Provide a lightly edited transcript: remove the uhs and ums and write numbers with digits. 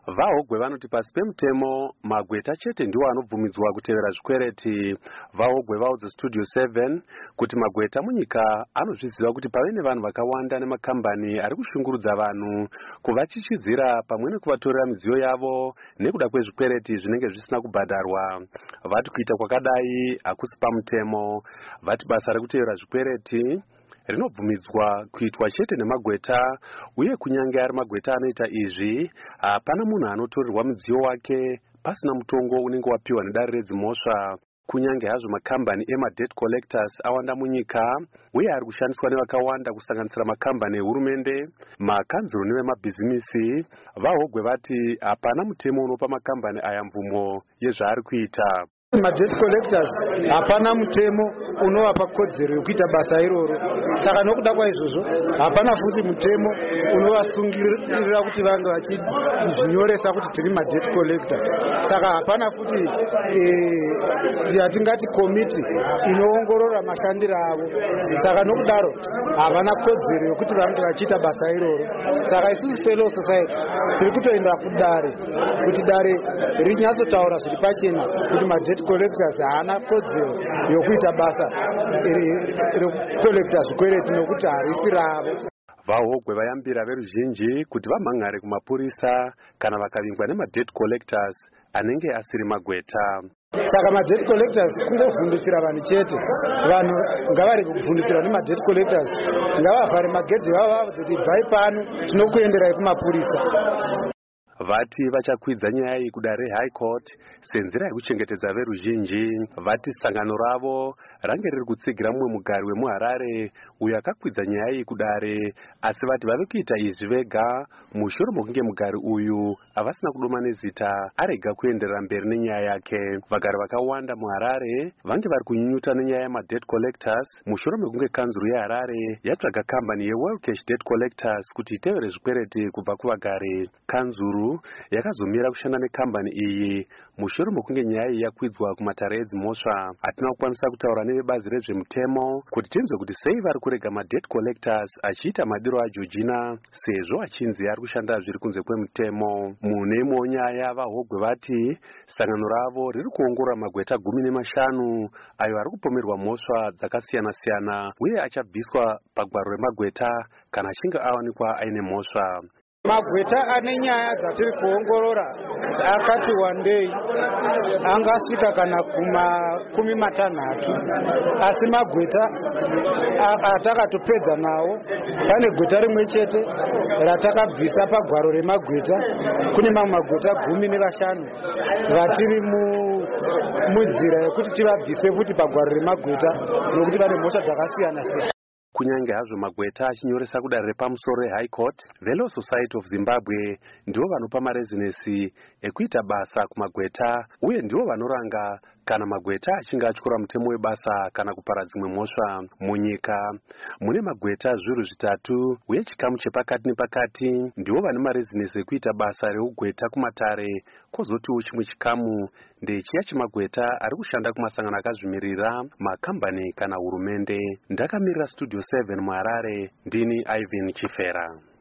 Vahogwe vanoti pasi pemutemo magweta chete ndiwo anobvumidzwa kutevera zvikwereti. Vahogwe vaudza Studio 7 kuti magweta munyika anozviziva kuti pave nevanhu vakawanda nemakambani ari kushungurudza vanhu kuvachichidzira pamwe nekuvatorera midziyo yavo nekuda kwezvikwereti zvinenge zvisina kubhadharwa. Vati kuita kwakadai hakusi pamutemo. Vati basa rekutevera zvikwereti rinobvumidzwa kuitwa chete nemagweta, uye kunyange ari magweta anoita izvi hapana munhu anotorerwa mudziyo wake pasina mutongo unenge wapiwa nedare redzimhosva. Kunyange hazvo makambani ema-debt collectors awanda munyika uye ari kushandiswa nevakawanda kusanganisira makambani ehurumende, makanzuro nevemabhizimisi, Vahogwe vati hapana mutemo unopa makambani aya mvumo yezvaari kuita. Ma-debt collectors hapana mutemo unovapa kodzero yokuita basa iroro. Saka nokuda kwaizvozvo hapana futi mutemo unovasungirira kuti vange vachizvinyoresa kuti tiri ma-debt collector. Saka hapana futi yatingati komiti inoongorora mashandiro avo. Saka nokudaro havana kodzero yokuti vange vachiita basa iroro. Saka isusu Fellow Society tiri kutoenda kudare kuti dare rinyatsotaura zviri pachena kuti ma-debt collectors haana kodzero yokuita basa rekukolekta zvikwereti nokuti harisi ravo. Vahogwe vayambira veruzhinji kuti vamhan'are kumapurisa kana vakavingwa nema-debt collectors anenge asiri magweta. Saka ma-debt collectors kungovhundukira vanhu chete. Vanhu ngavarege kuvhundukirwa nema-debt collectors, ngavavhare magedhi vavo kuti bvai pano tinokuenderai kumapurisa. Vati vachakwidza nyaya iyi kudare reHigh Court senzira yekuchengetedza veruzhinji. Vati sangano ravo range riri kutsigira mumwe mugari wemuHarare uyo akakwidza nyaya iyi kudare, asi vati vave kuita izvi vega mushure mokunge mugari uyu avasina kudoma nezita arega kuenderera mberi nenyaya yake. Vagari vakawanda muHarare vange vari kunyunyuta nenyaya yema-debt collectors mushure mekunge kanzuro yeHarare yatsvaga kambani yeWorld Cash Debt Collectors kuti itevere zvikwereti kubva kuvagari. Kanzuro yakazomira kushanda nekambani iyi mushure mokunge nyaya iyi yakwidzwa kumatare edzimhosva. Hatina kukwanisa kutaura nevebazi rezvemutemo kuti tinzwe kuti sei vari kurega ma-debt collectors achiita madiro aJeorgina sezvo achinzi ari kushanda zviri kunze kwemutemo. Mune imwewo nyaya Vahogwe vati sangano ravo riri kuongorora magweta 15 ayo ari kupomerwa mhosva dzakasiyana-siyana uye achabviswa pagwaro remagweta kana achinge awanikwa aine mhosva. Magweta ane nyaya dzatiri kuongorora akati wandei angasvika kana kuma 60, asi magweta atakatopedza nawo pane gweta rimwe chete ratakabvisa pagwaro remagweta. Kune mamwe magweta 15 vatiri munzira yekuti tivabvise futi pagwaro remagweta nokuti vane mhosva dzakasiyana-siyana. Kunyange hazvo magweta achinyoresa kudare repamusoro reHigh Court, Fellow Society of Zimbabwe ndivo vanopa marezinesi ekuita basa kumagweta uye ndivo vanoranga kana magweta achinge atyora mutemo webasa kana kupara dzimwe mhosva. Munyika mune magweta zviuru 3 uye chikamu chepakati nepakati ndivo vane marezinesi ekuita basa reugweta kumatare, kwozotiwo chimwe chikamu ndechiya chemagweta ari kushanda kumasangano akazvimirira, makambani kana hurumende. Ndakamirira Studio 7 muHarare, ndini Ivan Chifera.